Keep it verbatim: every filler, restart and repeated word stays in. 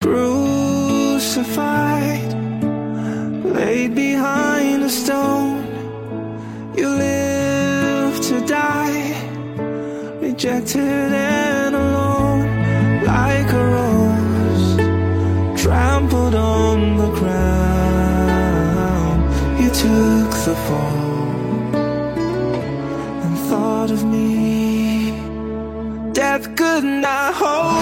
crucified, laid behind a stone. You live to die, rejected and alone, like a rose trampled on the ground. You took the fall and thought of me. Death could not hold